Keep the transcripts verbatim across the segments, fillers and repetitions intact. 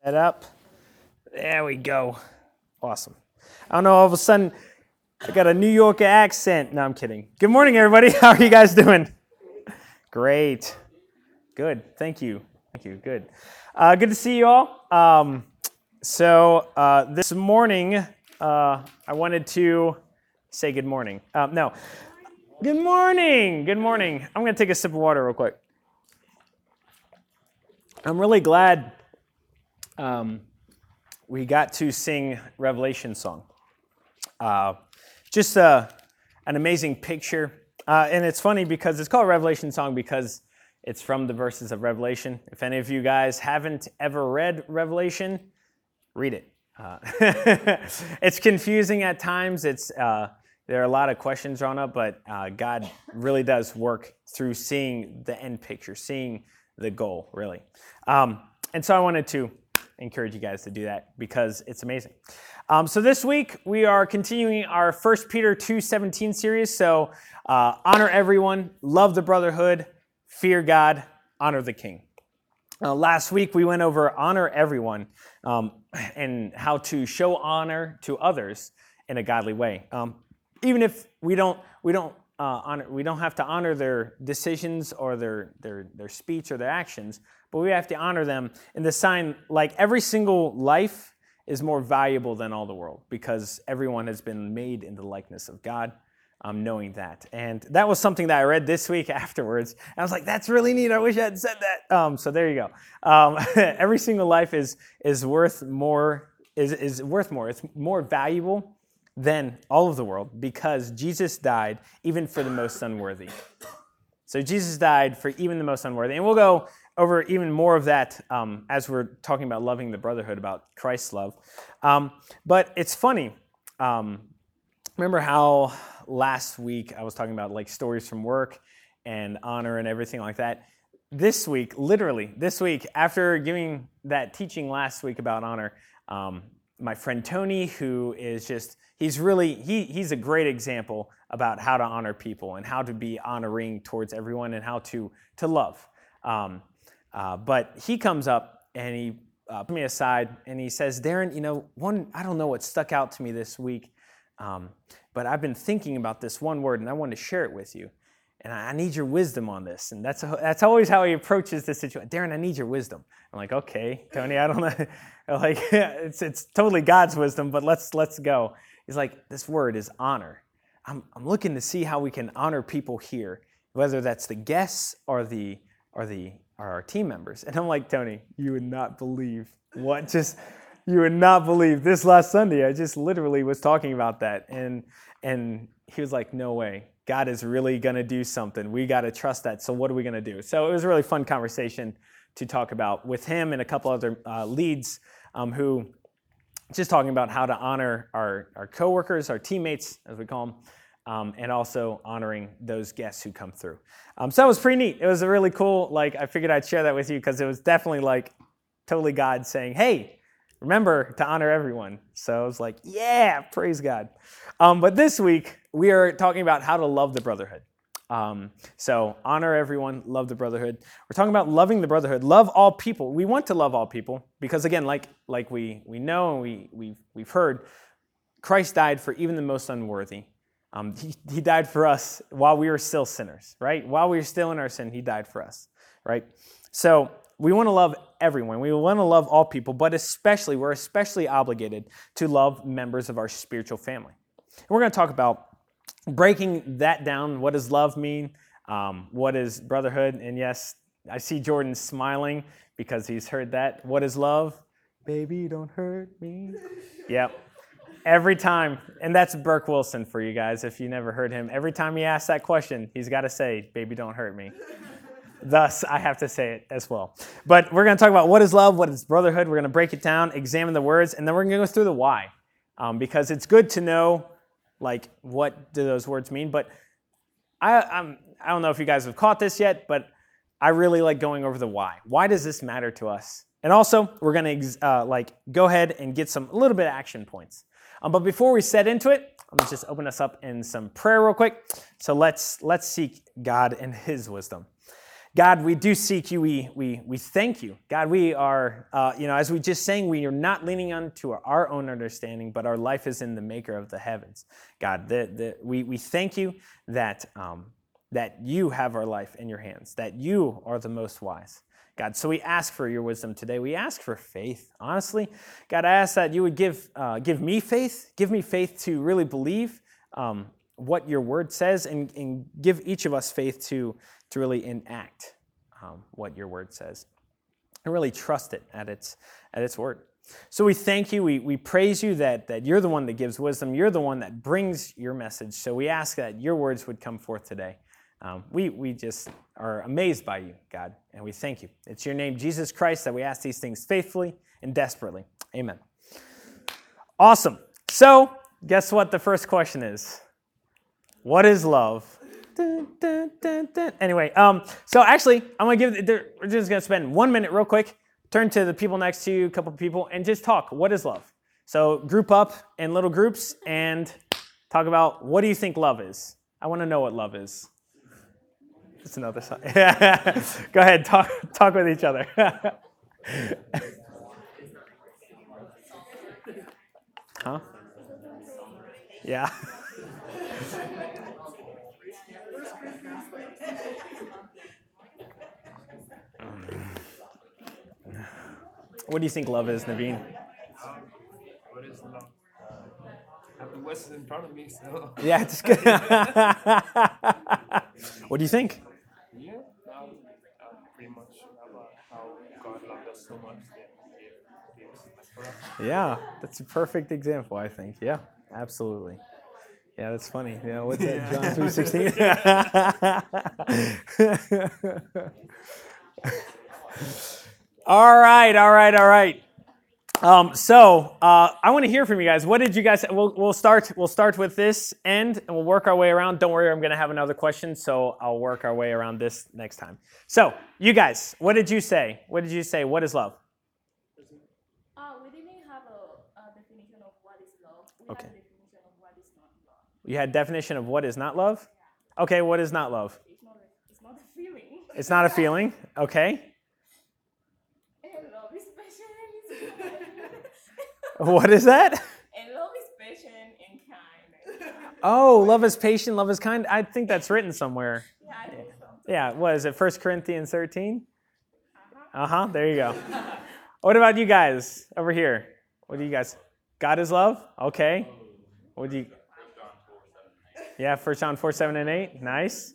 it up. There we go. Awesome. I don't know, all of a sudden, I got a New York accent. No, I'm kidding. Good morning, everybody. How are you guys doing? Great. Good. Thank you. Thank you. Good. Uh, good to see you all. Um, so uh, this morning, uh, I wanted to say good morning. Um, no. Good morning. Good morning. I'm going to take a sip of water real quick. I'm really glad um, we got to sing Revelation song. Uh, just uh, an amazing picture. Uh, and it's funny because it's called Revelation song because it's from the verses of Revelation. If any of you guys haven't ever read Revelation, read it. Uh, it's confusing at times. It's uh, there are a lot of questions drawn up, but uh, God really does work through seeing the end picture, seeing the goal, really. Um, and so I wanted to encourage you guys to do that because it's amazing. Um, so this week we are continuing our First Peter two seventeen series. So uh, honor everyone, love the brotherhood, fear God, honor the King. Uh, last week we went over honor everyone um, and how to show honor to others in a godly way. Um, even if we don't, we don't uh, honor, we don't have to honor their decisions or their their their speech or their actions, but we have to honor them in the sign like every single life is more valuable than all the world because everyone has been made in the likeness of God. Um, knowing that. And that was something that I read this week afterwards. And I was like, that's really neat. I wish I had said that. Um, so there you go. Um, every single life is is worth more, is, is worth more. It's more valuable than all of the world because Jesus died even for the most unworthy. So Jesus died for even the most unworthy. And we'll go over even more of that um, as we're talking about loving the brotherhood, about Christ's love. Um, but it's funny. Um, remember how last week I was talking about like stories from work and honor and everything like that. This week, literally this week, after giving that teaching last week about honor, um, my friend Tony, who is just, he's really, he he's a great example about how to honor people and how to be honoring towards everyone and how to, to love. Um, uh, but he comes up and he uh, put me aside and he says, Darren, you know, one, I don't know what stuck out to me this week. Um, but I've been thinking about this one word, and I want to share it with you. And I need your wisdom on this. And that's that's always how he approaches this situation. Darren, I need your wisdom. I'm like, okay, Tony, I don't know. Like, it's it's totally God's wisdom, but let's let's go. He's like, this word is honor. I'm I'm looking to see how we can honor people here, whether that's the guests or the or the or our team members. And I'm like, Tony, you would not believe what just. You would not believe this last Sunday. I just literally was talking about that. And and he was like, no way. God is really going to do something. We got to trust that. So what are we going to do? So it was a really fun conversation to talk about with him and a couple other uh, leads um, who just talking about how to honor our, our coworkers, our teammates, as we call them, um, and also honoring those guests who come through. Um, so that was pretty neat. It was a really cool, like, I figured I'd share that with you because it was definitely like totally God saying, hey, remember to honor everyone. So I was like, yeah, praise God. Um, but this week, we are talking about how to love the brotherhood. Um, so honor everyone, love the brotherhood. We're talking about loving the brotherhood, love all people. We want to love all people because, again, like like we we know and we, we've, we've heard, Christ died for even the most unworthy. Um, he, he died for us while we were still sinners, right? While we were still in our sin, he died for us, right? So we want to love everyone. We want to love all people, but especially, we're especially obligated to love members of our spiritual family. And we're going to talk about breaking that down. What does love mean? Um, what is brotherhood? And yes, I see Jordan smiling because he's heard that. What is love? Baby, don't hurt me. Yep. Every time, and that's Burke Wilson for you guys, if you never heard him. Every time he asks that question, he's got to say, baby, don't hurt me. Thus, I have to say it as well. But we're going to talk about what is love, what is brotherhood. We're going to break it down, examine the words, and then we're going to go through the why. Um, because it's good to know, like, what do those words mean. But I, I'm, I don't know if you guys have caught this yet, but I really like going over the why. Why does this matter to us? And also, we're going to uh, like go ahead and get some a little bit of action points. Um, but before we set into it, let me just open us up in some prayer real quick. So let's let's seek God and His wisdom. God, we do seek you. We we we thank you. God, we are, uh, you know, as we just sang, we are not leaning on to our own understanding, but our life is in the maker of the heavens. God, the, the, we, we thank you that, um, that you have our life in your hands, that you are the most wise. God, so we ask for your wisdom today. We ask for faith, honestly. God, I ask that you would give, uh, give me faith, give me faith to really believe um, what your word says, and, and give each of us faith to to really enact um, what your word says and really trust it at its at its word. So we thank you. We we praise you that, that you're the one that gives wisdom. You're the one that brings your message. So we ask that your words would come forth today. Um, we, we just are amazed by you, God, and we thank you. It's your name, Jesus Christ, that we ask these things faithfully and desperately. Amen. Awesome. So guess what the first question is? What is love? Dun, dun, dun, dun. Anyway, um, so actually, I'm gonna give. We're just gonna spend one minute, real quick. Turn to the people next to you, a couple of people, and just talk. What is love? So group up in little groups and talk about what do you think love is. I want to know what love is. It's another side. Go ahead, talk talk with each other. Huh? Yeah. What do you think love is, Naveen? Um, what is love? I have the West in front of me, so. Yeah, it's good. What do you think? Yeah, um, uh, pretty much about how God loved us so much that He gave His life for us. Yeah, that's a perfect example, I think. Yeah, absolutely. Yeah, that's funny. Yeah, what's that, John three sixteen? All right, all right, all right. Um, so uh, I want to hear from you guys. What did you guys? We'll, we'll start. We'll start with this end, and we'll work our way around. Don't worry, I'm going to have another question, so I'll work our way around this next time. So, you guys, what did you say? What did you say? What is love? Uh, we didn't have a, a definition of what is love. We Okay. had a definition of what is not love. You had definition of what is not love? Okay, what is not love? It's not a, it's not a feeling. It's not a feeling. Okay. And love is patient and kind. What is that? And love is patient and kind. Oh, love is patient, love is kind. I think that's written somewhere. Yeah, I think so. Yeah, what is it? First Corinthians thirteen? Uh-huh. Uh-huh, there you go. What about you guys over here? What do you guys? God is love? Okay. What do you? Yeah, First John four, seven, and eight. Nice.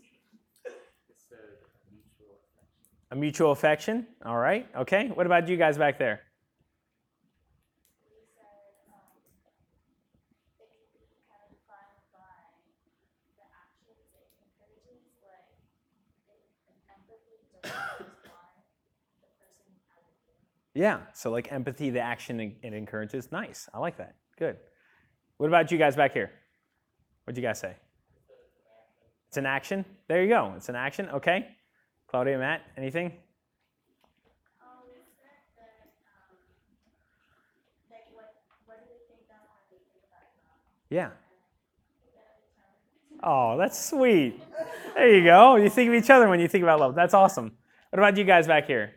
A mutual affection. All right. Okay. What about you guys back there? Yeah, so like empathy, the action it it encourages. Nice. I like that. Good. What about you guys back here? What'd you guys say? It's an action? There you go. It's an action. Okay. Claudia, Matt, anything? Um, it's that, that um, like what, what do they think that when they think about love? Yeah. Oh, that's sweet. There you go. You think of each other when you think about love. That's awesome. What about you guys back here?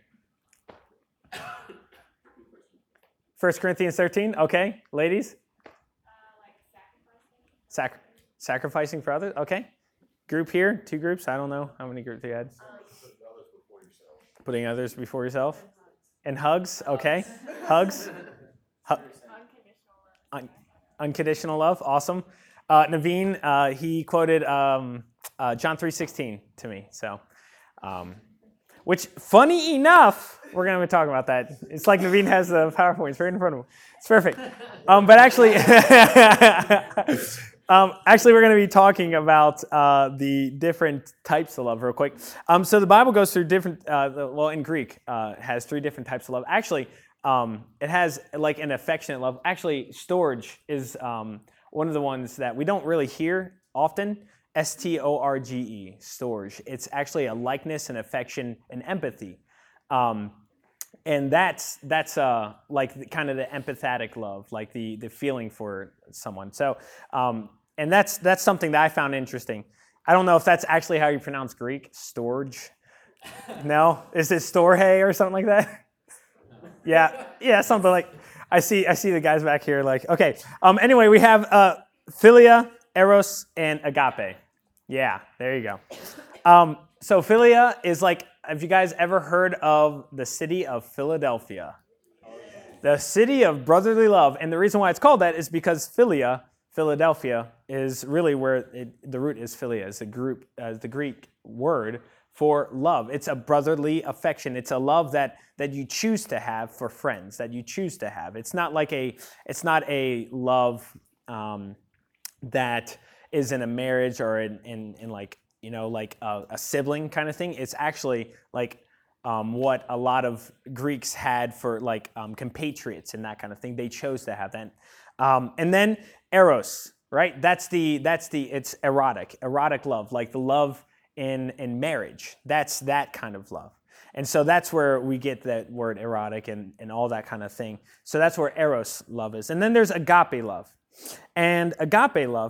First Corinthians thirteen. Okay. Ladies? Uh, like sacrificing. Sac- sacrificing for others. Okay. Group here. Two groups. I don't know how many groups you had. Putting others before yourself. And hugs. Okay. Hugs. Hu- Unconditional love. un- unconditional love. Awesome. Uh, Naveen, uh, he quoted um, uh, John three sixteen to me. So, um, which, funny enough, we're going to be talking about that. It's like Naveen has the PowerPoints right in front of him. It's perfect. Um, but actually, um, actually, we're going to be talking about uh, the different types of love real quick. Um, so the Bible goes through different, uh, the- well, in Greek, uh, has three different types of love. Actually, um, it has like an affectionate love. Actually, storge is um, one of the ones that we don't really hear often. S T O R G E, storge. It's actually a likeness and affection and empathy. Um, and that's that's uh, like the, kind of the empathetic love, like the the feeling for someone. So, um, and that's that's something that I found interesting. I don't know if that's actually how you pronounce Greek, storge, No? Is it storge or something like that? Yeah, yeah, something like. I see. I see the guys back here. Like, okay. Um. Anyway, we have uh, philia, eros, and agape. Yeah, there you go. Um. So philia is like. Have you guys ever heard of the city of Philadelphia? The city of brotherly love, and the reason why it's called that is because philia, Philadelphia, is really where it, the root is philia. It's the group, uh, the Greek word for love. It's a brotherly affection. It's a love that that you choose to have for friends, that you choose to have. It's not like a, it's not a love um, that is in a marriage or in, in, in like, you know, like a, a sibling kind of thing. It's actually like um, what a lot of Greeks had for like um, compatriots and that kind of thing. They chose to have that. Um, and then eros, right? That's the, that's the, it's erotic, erotic love, like the love in, in marriage. That's that kind of love. And so that's where we get that word erotic and, and all that kind of thing. So that's where eros love is. And then there's agape love. And agape love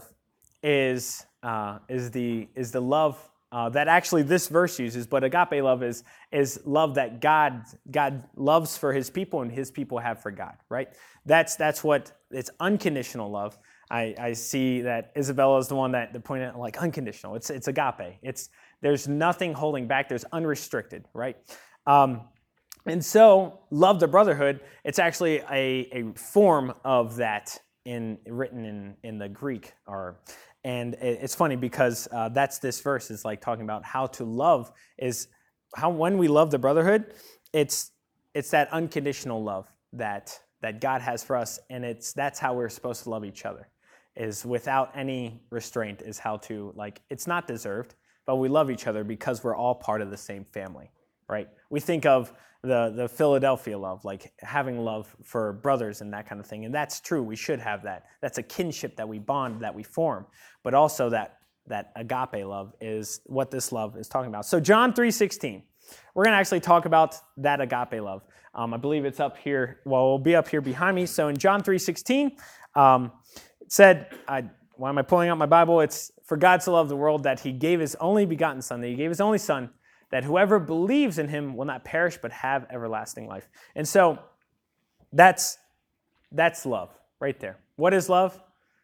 is uh, is the is the love uh, that actually this verse uses, but agape love is is love that God God loves for his people and his people have for God, right? That's that's what it's unconditional love. I, I see that Isabella is the one that, that pointed out like unconditional. It's it's agape. It's there's nothing holding back. There's unrestricted, right? Um, and so love the brotherhood. It's actually a, a form of that in written in in the Greek. Or and it, it's funny because uh, that's this verse is like talking about how to love is how when we love the brotherhood, it's it's that unconditional love that that God has for us, and it's that's how we're supposed to love each other. Is without any restraint is how to, like, it's not deserved, but we love each other because we're all part of the same family, right? We think of the, the Philadelphia love, like having love for brothers and that kind of thing, and that's true, we should have that. That's a kinship that we bond, that we form, but also that, that agape love is what this love is talking about. So John three sixteen, we're going to actually talk about that agape love. Um, I believe it's up here, well, it'll be up here behind me. So in John three sixteen, um, it said, I, why am I pulling out my Bible? It's, for God so loved the world that he gave his only begotten son, that he gave his only son, that whoever believes in him will not perish but have everlasting life. And so that's that's love right there. What is love?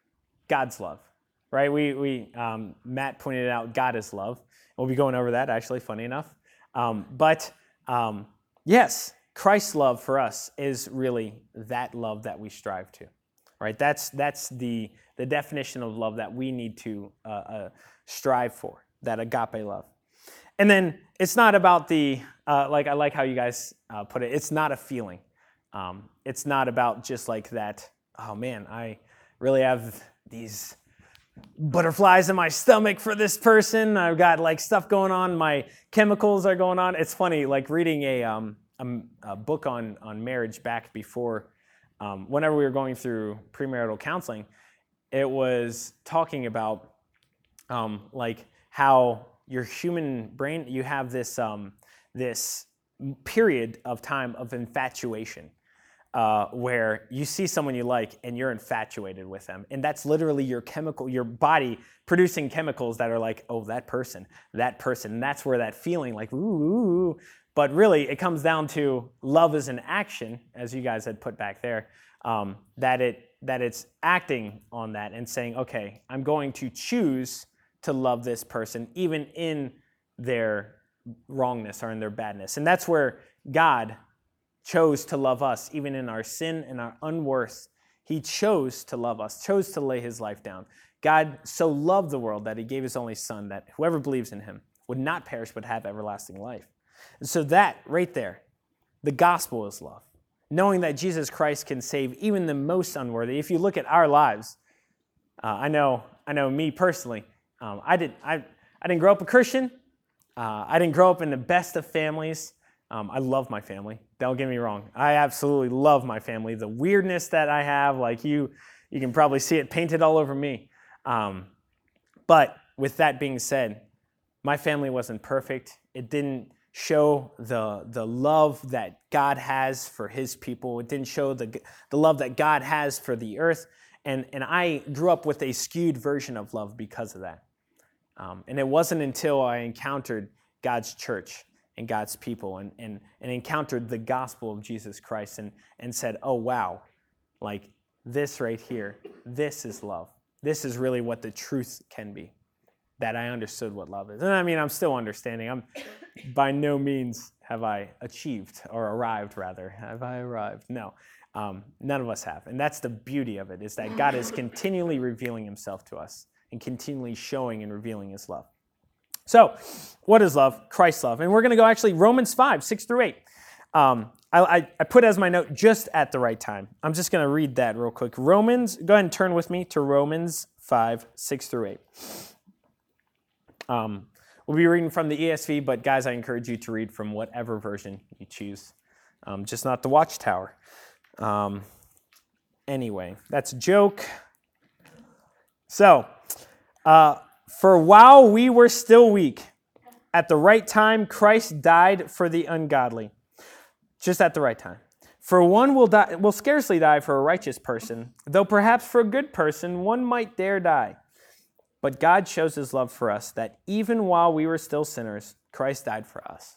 God's love, right? We, we um, Matt pointed out God is love. We'll be going over that, actually, funny enough. Um, but um, yes, Christ's love for us is really that love that we strive to. Right, that's that's the the definition of love that we need to uh, uh, strive for, that agape love. And then it's not about the uh, like I like how you guys uh, put it. It's not a feeling. Um, it's not about just like that. Oh man, I really have these butterflies in my stomach for this person. I've got like stuff going on. My chemicals are going on. It's funny, like reading a um, a, a book on on marriage back before. Um, whenever we were going through premarital counseling, it was talking about um, like how your human brain, you have this um, this period of time of infatuation uh, where you see someone you like and you're infatuated with them, and that's literally your chemical, your body producing chemicals that are like, oh, that person, that person, and that's where that feeling like ooh. ooh But really, it comes down to love is an action, as you guys had put back there, um, that it that it's acting on that and saying, okay, I'm going to choose to love this person, even in their wrongness or in their badness. And that's where God chose to love us, even in our sin and our unworth. He chose to love us, chose to lay his life down. God so loved the world that he gave his only son, that whoever believes in him would not perish but have everlasting life. And so that right there, the gospel is love. Knowing that Jesus Christ can save even the most unworthy. If you look at our lives, uh, I know, I know me personally. Um, I did, I, I didn't grow up a Christian. Uh, I didn't grow up in the best of families. Um, I love my family. Don't get me wrong. I absolutely love my family. The weirdness that I have, like you, you can probably see it painted all over me. Um, but with that being said, my family wasn't perfect. It didn't show the the love that God has for his people. It didn't show the the love that God has for the earth. And, and I grew up with a skewed version of love because of that. Um, and it wasn't until I encountered God's church and God's people and, and, and encountered the gospel of Jesus Christ and, and said, oh, wow, like this right here, this is love. This is really what the truth can be, that I understood what love is. And I mean, I'm still understanding. I'm by no means have I achieved or arrived, rather. Have I arrived? No, um, none of us have. And that's the beauty of it, is that God is continually revealing himself to us and continually showing and revealing his love. So, what is love? Christ's love. And we're going to go actually Romans five, six through eight. Um, I, I, I put as my note just at the right time. I'm just going to read that real quick. Romans, go ahead and turn with me to Romans five, six through eight. Um, we'll be reading from the E S V, but guys, I encourage you to read from whatever version you choose, um, just not the Watchtower. Um, anyway, that's a joke. So, uh, for while we were still weak, at the right time, Christ died for the ungodly. Just at the right time. For one will die, will scarcely die for a righteous person, though perhaps for a good person one might dare die. But God shows his love for us, that even while we were still sinners, Christ died for us.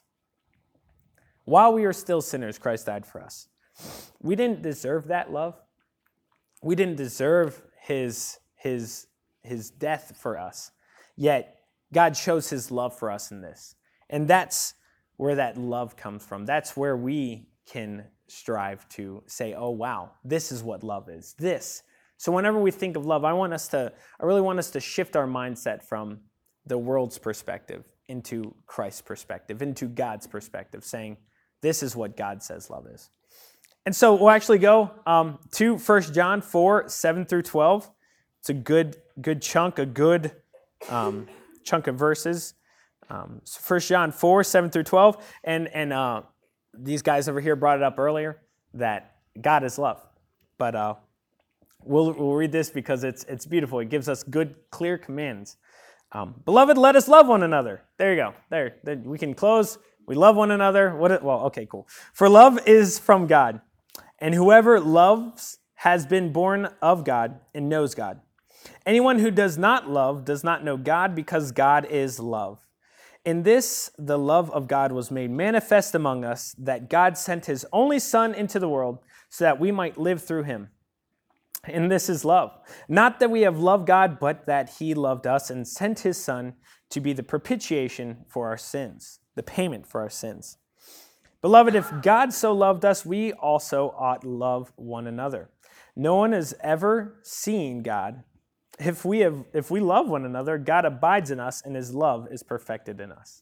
While we were still sinners, Christ died for us. We didn't deserve that love. We didn't deserve his, his, his death for us. Yet, God shows his love for us in this. And that's where that love comes from. That's where we can strive to say, oh, wow, this is what love is. This. So whenever we think of love, I want us to, I really want us to shift our mindset from the world's perspective into Christ's perspective, into God's perspective, saying, this is what God says love is. And so we'll actually go um, to First John four, seven through twelve. It's a good, good chunk, a good um, chunk of verses. Um, so First John four, seven through twelve. And, and uh, these guys over here brought it up earlier, that God is love. But uh, we'll, we'll read this because it's, it's beautiful. It gives us good, clear commands. Um, Beloved, let us love one another. There you go. There, there we can close. We love one another. What? It, well, okay, cool. For love is from God, and whoever loves has been born of God and knows God. Anyone who does not love does not know God, because God is love. In this, the love of God was made manifest among us, that God sent his only Son into the world so that we might live through him. And this is love. Not that we have loved God, but that he loved us and sent his Son to be the propitiation for our sins, the payment for our sins. Beloved, if God so loved us, we also ought love one another. No one has ever seen God. If we have, if we love one another, God abides in us, and his love is perfected in us.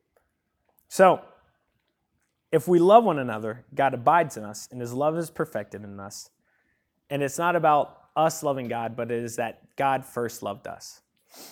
So, if we love one another, God abides in us, and his love is perfected in us. And it's not about us loving God, but it is that God first loved us.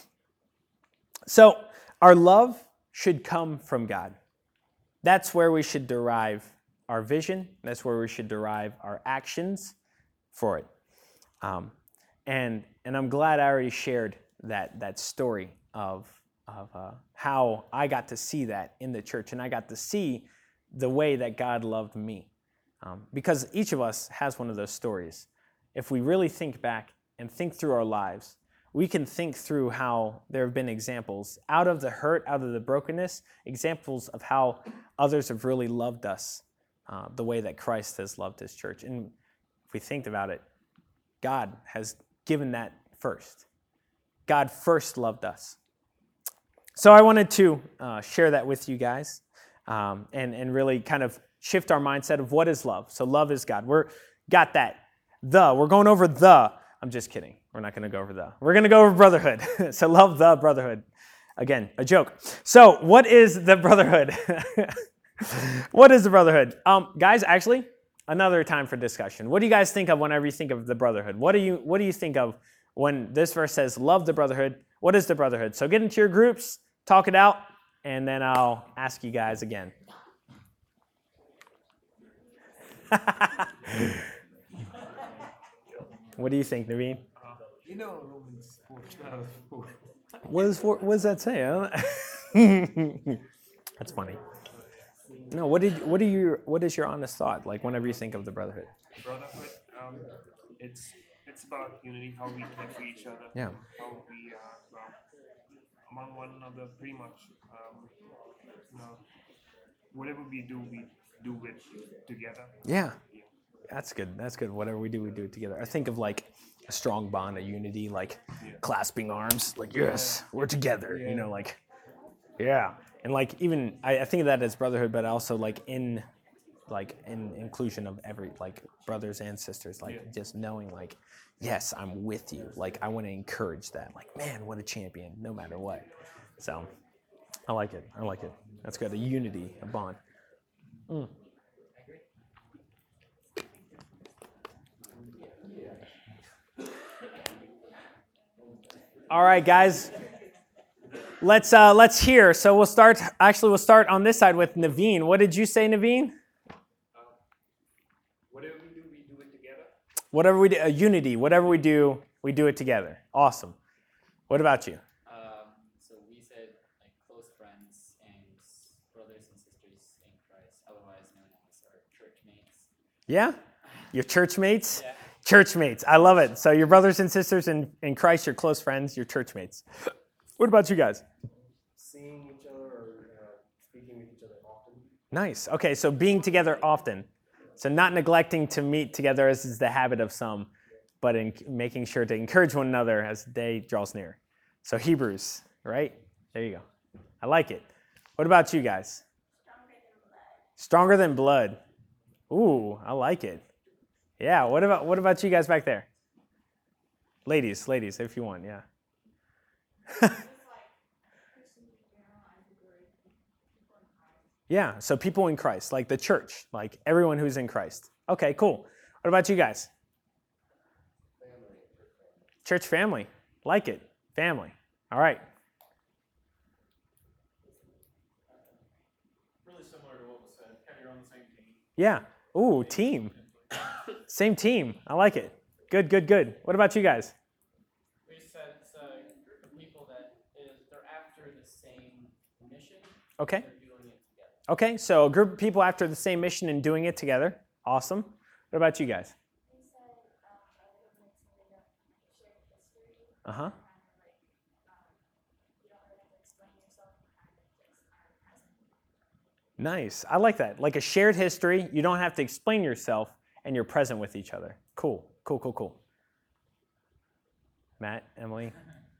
So, our love should come from God. That's where we should derive our vision. That's where we should derive our actions for it. Um, and and I'm glad I already shared that that story of of uh, how I got to see that in the church, and I got to see the way that God loved me. Um, because each of us has one of those stories. If we really think back and think through our lives, we can think through how there have been examples out of the hurt, out of the brokenness, examples of how others have really loved us uh, the way that Christ has loved his church. And if we think about it, God has given that first. God first loved us. So I wanted to uh, share that with you guys um, and, and really kind of shift our mindset of what is love. So love is God. We're got that. The, we're going over the. I'm just kidding. We're not going to go over the. We're going to go over brotherhood. So love the brotherhood. Again, a joke. So what is the brotherhood? What is the brotherhood? Um, guys, actually, another time for discussion. What do you guys think of whenever you think of the brotherhood? What do you What do you think of when this verse says love the brotherhood? What is the brotherhood? So get into your groups, talk it out, and then I'll ask you guys again. What do you think, Naveen? Uh, you know, Romans four twelve. What, is for, what does that say? I don't That's funny. No, what did what do you what is your honest thought like whenever you think of the brotherhood? Brotherhood, um, it's it's about unity, how we care for each other, Yeah. how we are well, among one another, pretty much. Um, you know, whatever we do, we do it together. Yeah. That's good. That's good. Whatever we do, we do it together. I think of like a strong bond, a unity, like clasping arms, like, yes, we're together, you know, like, yeah. And like, even, I, I think of that as brotherhood, but also like in, like in inclusion of every, like brothers and sisters, like Yeah. just knowing like, yes, I'm with you. Like, I want to encourage that. Like, man, what a champion, no matter what. So I like it. I like it. That's good. A unity, a bond. Mm. All right, guys. Let's uh, let's hear. So we'll start. Actually, we'll start on this side with Naveen. What did you say, Naveen? Whatever we do, we do it together. Whatever we do, uh, unity. Whatever we do, we do it together. Awesome. What about you? Um, so we said like close friends and brothers and sisters in Christ, otherwise known as our church mates. Yeah, your church mates. Yeah. Church mates. I love it. So your brothers and sisters in, in Christ, your close friends, your church mates. What about you guys? Seeing each other or uh, speaking with each other often. Nice. Okay, so being together often. So not neglecting to meet together as is the habit of some, but in making sure to encourage one another as the day draws near. So Hebrews, right? There you go. I like it. What about you guys? Stronger than blood. Ooh, I like it. Yeah, what about what about you guys back there? Ladies, ladies, if you want, yeah. Yeah, so people in Christ, like the church, like everyone who's in Christ. Okay, cool. What about you guys? Family. Church family. Like it. Family. All right. Really similar to what was said. Kind of you're on the same team. Yeah. Ooh, team. Same team. I like it. Good, good, good. What about you guys? We said it's a group of people that is they're after the same mission. Okay. They're doing it together. Okay, so a group of people after the same mission and doing it together. Awesome. What about you guys? We said, um, brotherhood mixed with a shared history. Uh-huh. Kind of like, um, you don't really have to explain yourself, you kind of just are present. Nice. I like that. Like a shared history. You don't have to explain yourself, and you're present with each other. Cool. Cool, cool, cool. Matt, Emily?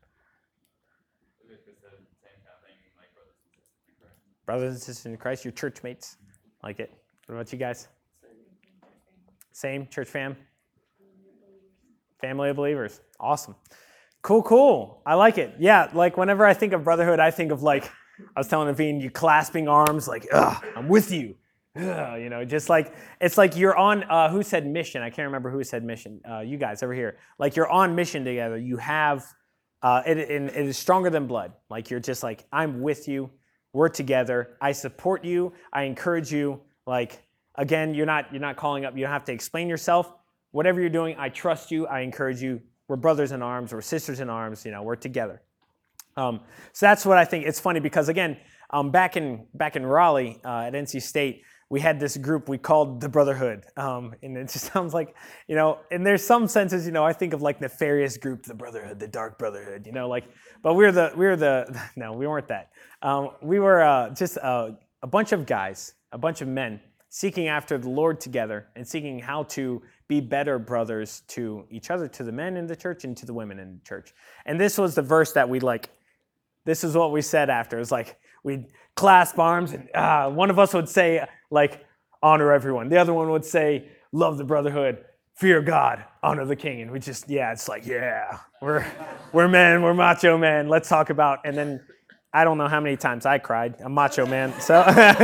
Brothers and sisters in Christ, your church mates. Like it. What about you guys? Same, church fam? Family of believers. Awesome. Cool, cool. I like it. Yeah, like whenever I think of brotherhood, I think of like, I was telling Naveen, you clasping arms, like, ugh, I'm with you. Ugh, you know, just like, it's like you're on, uh, who said mission? I can't remember who said mission. Uh, you guys over here. Like you're on mission together. You have, uh, it, it, it is stronger than blood. Like you're just like, I'm with you. We're together. I support you. I encourage you. Like, again, you're not, you're not calling up. You don't have to explain yourself. Whatever you're doing, I trust you. I encourage you. We're brothers in arms. We're sisters in arms. You know, we're together. Um, so that's what I think. It's funny because, again, um, back in back in Raleigh uh, at N C State, we had this group we called the Brotherhood. Um, and it just sounds like, you know, and there's some senses, you know, I think of like nefarious group, the Brotherhood, the Dark Brotherhood, you know, like, but we were the, we were the, no, we weren't that. Um, we were uh, just uh, a bunch of guys, a bunch of men seeking after the Lord together and seeking how to be better brothers to each other, to the men in the church and to the women in the church. And this was the verse that we like, this is what we said after. It was like, we'd clasp arms and uh, one of us would say like, honor everyone. The other one would say, love the brotherhood, fear God, honor the king. And we just, yeah, it's like, yeah, we're we're men, we're macho men. Let's talk about, and then I don't know how many times I cried. I'm macho man. So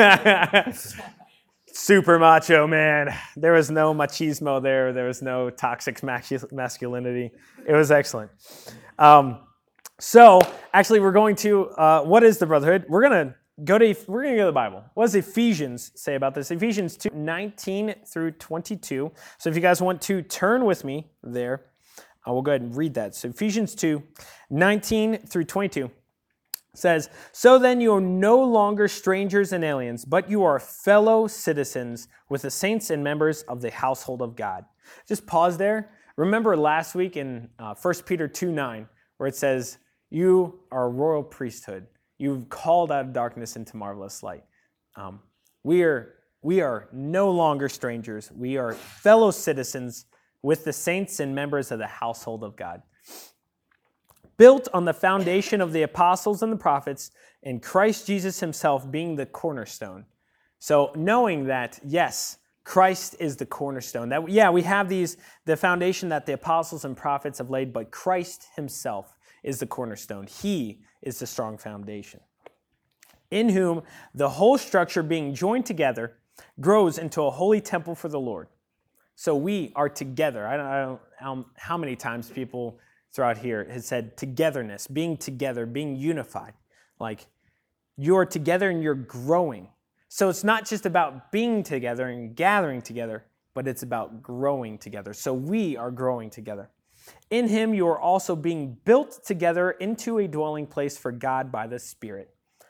super macho man. There was no machismo there. There was no toxic masculinity. It was excellent. Um, so actually we're going to, uh, what is the brotherhood? We're going to go to, we're going to go to the Bible. What does Ephesians say about this? Ephesians two, nineteen through twenty-two. So if you guys want to turn with me there, I will go ahead and read that. So Ephesians two, nineteen through twenty-two says, so then you are no longer strangers and aliens, but you are fellow citizens with the saints and members of the household of God. Just pause there. Remember last week in uh, First Peter two nine, where it says, you are a royal priesthood. You've called out of darkness into marvelous light. Um, We are, we are no longer strangers. We are fellow citizens with the saints and members of the household of God, built on the foundation of the apostles and the prophets, and Christ Jesus himself being the cornerstone. So knowing that, yes, Christ is the cornerstone. That yeah, we have these the foundation that the apostles and prophets have laid, but Christ himself is the cornerstone. He is the strong foundation, in whom the whole structure being joined together grows into a holy temple for the Lord. So we are together. I don't, I don't know how many times people throughout here has said togetherness, being together, being unified. Like you're together and you're growing. So it's not just about being together and gathering together, but it's about growing together. So we are growing together. In him you are also being built together into a dwelling place for God by the Spirit.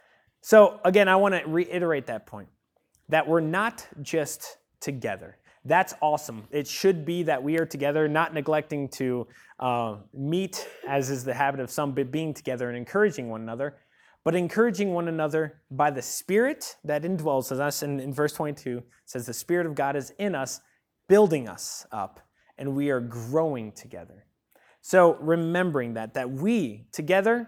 So again, I want to reiterate that point, that we're not just together. That's awesome. It should be that we are together, not neglecting to uh, meet, as is the habit of some, but being together and encouraging one another, but encouraging one another by the Spirit that indwells in us. And in verse twenty-two, it says, the Spirit of God is in us, building us up, and we are growing together. So remembering that, that we together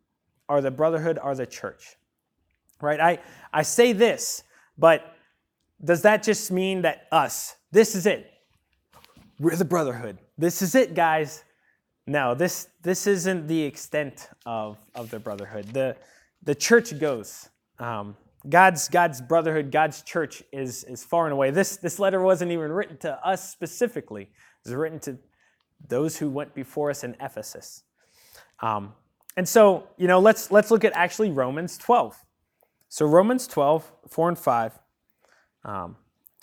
are the brotherhood, are the church, right? I, I say this, but does that just mean that us, this is it? We're the brotherhood. This is it, guys. No, this this isn't the extent of, of the brotherhood. The the church goes. Um, God's God's brotherhood, God's church is is far and away. This this letter wasn't even written to us specifically. It was written to those who went before us in Ephesus. Um, and so, you know, let's let's look at actually Romans twelve. So Romans twelve, four and five. Um,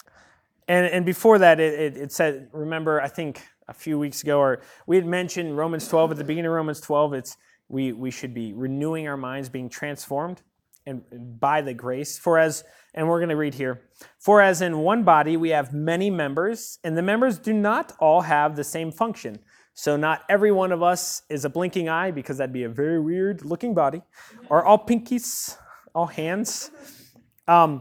and, and before that, it, it, it said, remember, I think a few weeks ago, or we had mentioned Romans twelve, at the beginning of Romans twelve, it's we, we should be renewing our minds, being transformed and by the grace. For as, and we're going to read here, for as in one body we have many members, and the members do not all have the same function. So not every one of us is a blinking eye, because that'd be a very weird looking body, or all pinkies, all hands. Um,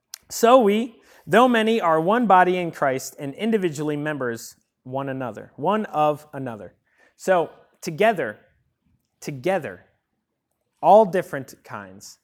So we, though many, are one body in Christ and individually members one another, one of another. So together, together, all different kinds.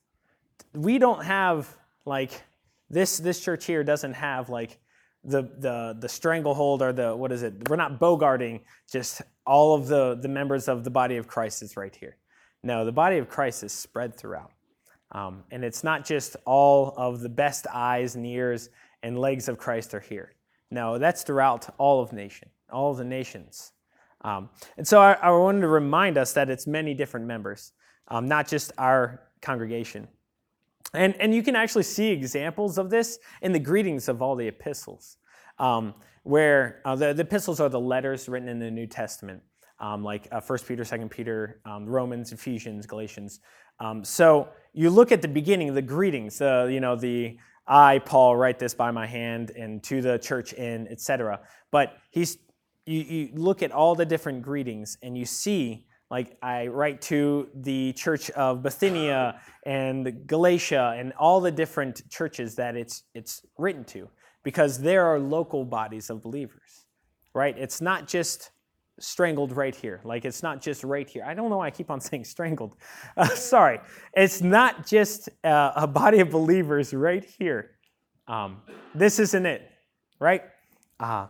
We don't have like this. This church here doesn't have like the the the stranglehold or the what is it? We're not bogarting just all of the the members of the body of Christ is right here. No, the body of Christ is spread throughout. Um, and it's not just all of the best eyes and ears and legs of Christ are here. No, that's throughout all of nation, all of the nations. Um, and so I, I wanted to remind us that it's many different members, um, not just our congregation. And, and you can actually see examples of this in the greetings of all the epistles, um, where uh, the, the epistles are the letters written in the New Testament, um, like uh, First Peter, Second Peter, um, Romans, Ephesians, Galatians. Um, so you look at the beginning, the greetings, uh, you know, the I, Paul, write this by my hand, and to the church in, et cetera. But he's you, you look at all the different greetings, and you see, like, I write to the church of Bithynia and Galatia and all the different churches that it's it's written to, because there are local bodies of believers, right? It's not just strangled right here. Like, it's not just right here. I don't know why I keep on saying strangled. Uh, sorry. It's not just uh, a body of believers right here. Um, this isn't it, right? Uh,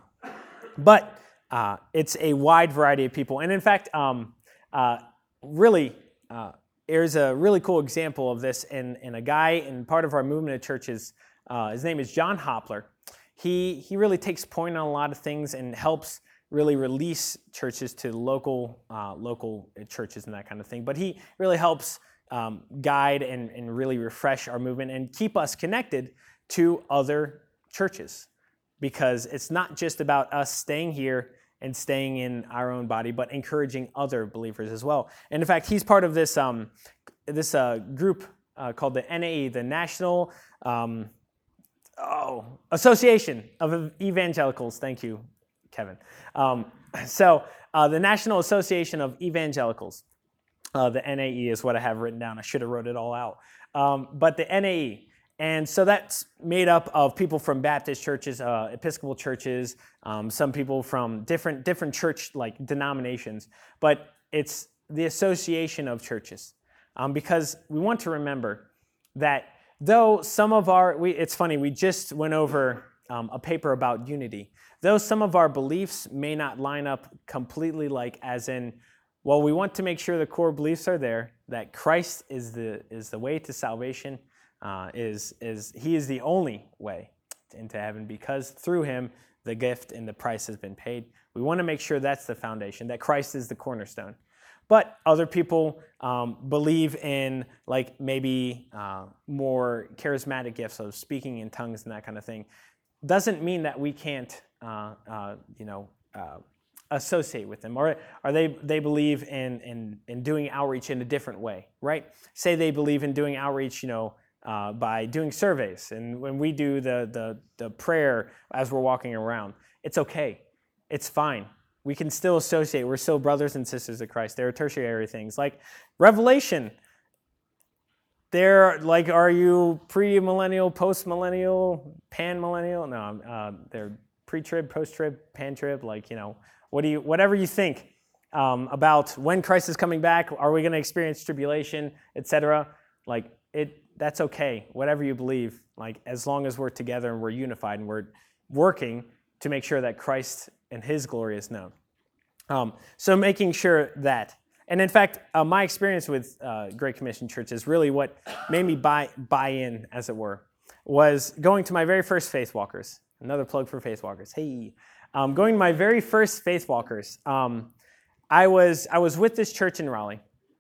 but uh, it's a wide variety of people. And in fact, um, uh, really, uh, there's a really cool example of this in, in a guy in part of our movement of churches. Uh, his name is John Hopler. He, he really takes point on a lot of things and helps really release churches to local uh, local churches and that kind of thing. But he really helps um, guide and, and really refresh our movement and keep us connected to other churches, because it's not just about us staying here and staying in our own body, but encouraging other believers as well. And in fact, he's part of this um, this uh, group uh, called the N A E, the National um, oh, Association of Evangelicals. Thank you, Kevin. Um, so uh, the National Association of Evangelicals, uh, the N A E is what I have written down. I should have wrote it all out. Um, but the N A E, And so that's made up of people from Baptist churches, uh, Episcopal churches, um, some people from different different church like denominations. But it's the association of churches, um, because we want to remember that though some of our, we, it's funny, we just went over um, a paper about unity. Though some of our beliefs may not line up completely, like as in, well, we want to make sure the core beliefs are there, that Christ is the is the way to salvation. Uh, is is he is the only way into heaven, because through him the gift and the price has been paid. We want to make sure that's the foundation, that Christ is the cornerstone. But other people um, believe in like maybe uh, more charismatic gifts of speaking in tongues and that kind of thing. Doesn't mean that we can't uh, uh, you know uh, associate with them, or or they they believe in in in doing outreach in a different way, right? Say they believe in doing outreach, you know. Uh, by doing surveys, and when we do the, the the prayer as we're walking around, it's okay, it's fine. We can still associate. We're still brothers and sisters of Christ. There are tertiary things like Revelation. They're like, are you pre-millennial, post-millennial, pan-millennial? No, uh, they're pre-trib, post-trib, pan-trib. Like, you know, what do you, whatever you think um, about when Christ is coming back. Are we going to experience tribulation, et cetera? Like it. That's okay, whatever you believe, like as long as we're together and we're unified and we're working to make sure that Christ and his glory is known. Um, so making sure that, and in fact, uh, my experience with uh, Great Commission Church is really what made me buy, buy in, as it were, was going to my very first Faith Walkers. Another plug for Faith Walkers. Hey, um, going to my very first Faith Walkers. Um, I was I was with this church in Raleigh,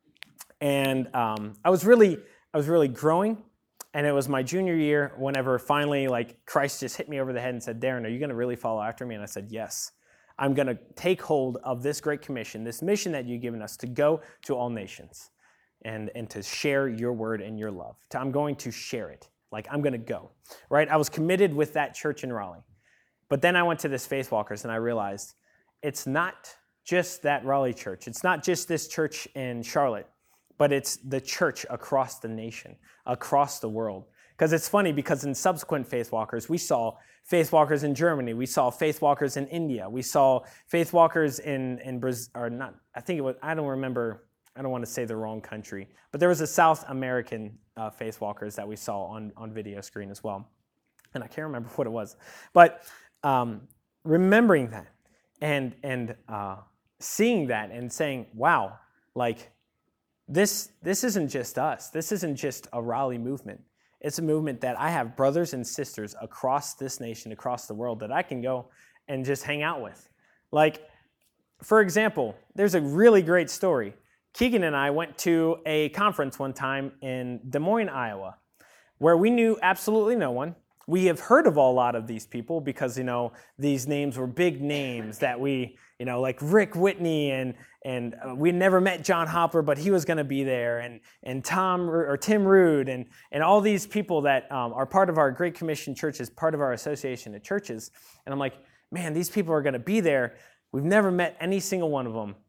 and um, I was really I was really growing, and it was my junior year whenever finally like Christ just hit me over the head and said, Darren, are you going to really follow after me? And I said, yes. I'm going to take hold of this great commission, this mission that you've given us to go to all nations and, and to share your word and your love. I'm going to share it. Like, I'm going to go, right? I was committed with that church in Raleigh. But then I went to this Faith Walkers, and I realized it's not just that Raleigh church. It's not just this church in Charlotte. But it's the church across the nation, across the world. Because it's funny, because in subsequent Faith Walkers, we saw Faith Walkers in Germany, we saw Faith Walkers in India, we saw Faith Walkers in, in Brazil, or not, I think it was, I don't remember, I don't want to say the wrong country, but there was a South American uh, Faith Walkers that we saw on, on video screen as well. And I can't remember what it was. But um, remembering that and, and uh, seeing that and saying, wow, like, This this isn't just us. This isn't just a Raleigh movement. It's a movement that I have brothers and sisters across this nation, across the world, that I can go and just hang out with. Like, for example, there's a really great story. Keegan and I went to a conference one time in Des Moines, Iowa, where we knew absolutely no one. We have heard of a lot of these people because, you know, these names were big names that we, you know, like Rick Whitney, and and uh, we never met John Hopper, but he was going to be there, and and Tom or Tim Rood, and and all these people that um, are part of our Great Commission churches, part of our association of churches. And I'm like, man, these people are going to be there. We've never met any single one of them.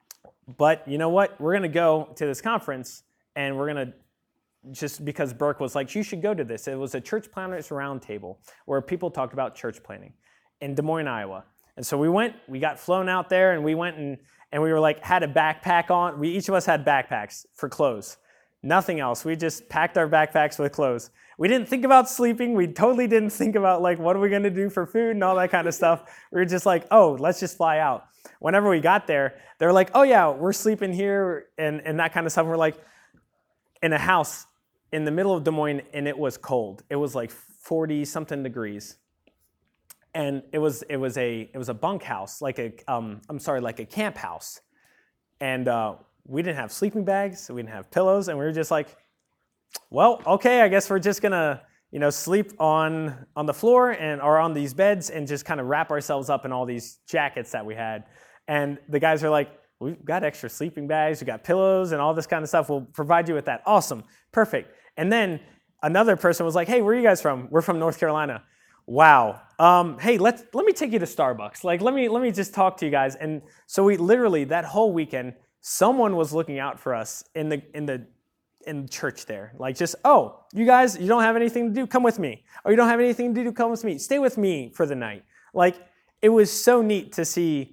But you know what? We're going to go to this conference, and we're going to, just because Burke was like, you should go to this. It was a church planners roundtable where people talked about church planning in Des Moines, Iowa. And so we went, we got flown out there, and we went and, and we were like, had a backpack on. We each of us had backpacks for clothes. Nothing else. We just packed our backpacks with clothes. We didn't think about sleeping. We totally didn't think about like, what are we going to do for food and all that kind of stuff. We were just like, oh, let's just fly out. Whenever we got there, they were like, oh yeah, we're sleeping here and, and that kind of stuff. And we're like in a house in the middle of Des Moines, and it was cold. It was like forty something degrees. And it was it was a it was a bunk house, like a um I'm sorry, like a camp house. And uh, we didn't have sleeping bags, we didn't have pillows, and we were just like, well, okay, I guess we're just gonna, you know, sleep on on the floor and or on these beds and just kind of wrap ourselves up in all these jackets that we had. And the guys are like, we've got extra sleeping bags, we got pillows and all this kind of stuff. We'll provide you with that. Awesome, perfect. And then another person was like, hey, where are you guys from? We're from North Carolina. Wow. Um, hey, let's let me take you to Starbucks. Like, let me let me just talk to you guys. And so we literally that whole weekend, someone was looking out for us in the in the in church there. Like just, oh, you guys, you don't have anything to do, come with me. Or you don't have anything to do, come with me. Stay with me for the night. Like it was so neat to see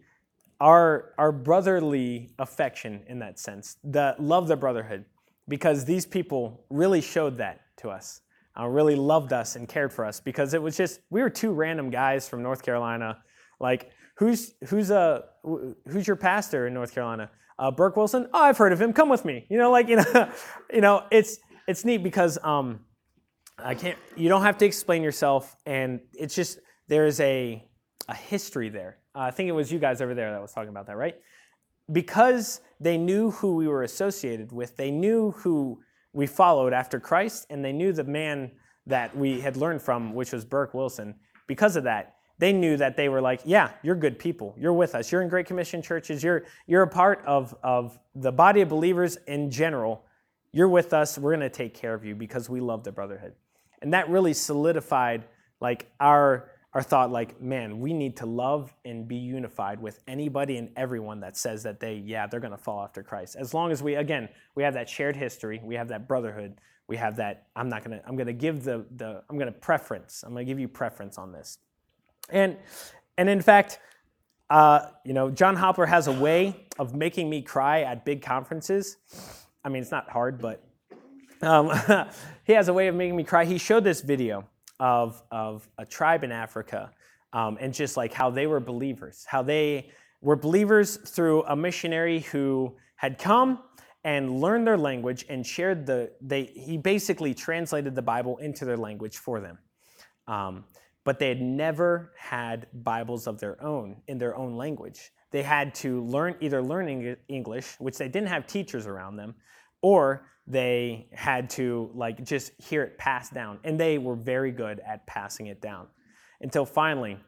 our our brotherly affection in that sense, the love, the brotherhood, because these people really showed that to us, uh, really loved us and cared for us, because it was just, we were two random guys from North Carolina. Like, who's who's uh who's your pastor in North Carolina? Uh, Burke Wilson. Oh, I've heard of him. Come with me. You know, like you know, you know, it's it's neat because um, I can't. You don't have to explain yourself, and it's just there's a a history there. Uh, I think it was you guys over there that was talking about that, right? Because they knew who we were associated with, they knew who we followed after Christ, and they knew the man that we had learned from, which was Burke Wilson. Because of that, they knew that they were like, yeah, you're good people. You're with us. You're in Great Commission churches. You're you're a part of, of the body of believers in general. You're with us. We're going to take care of you because we love the brotherhood. And that really solidified like our our thought like, man, we need to love and be unified with anybody and everyone that says that they, yeah, they're going to follow after Christ. As long as we, again, we have that shared history, we have that brotherhood, we have that, I'm not going to, I'm going to give the, the, I'm going to preference, I'm going to give you preference on this. And, and in fact, uh, you know, John Hopper has a way of making me cry at big conferences. I mean, it's not hard, but um, he has a way of making me cry. He showed this video of of a tribe in Africa, um, and just like how they were believers, how they were believers through a missionary who had come and learned their language and shared the, they he basically translated the Bible into their language for them. Um, but they had never had Bibles of their own in their own language. They had to learn, either learn English, which they didn't have teachers around them, or they had to like just hear it passed down. And they were very good at passing it down. Until finally,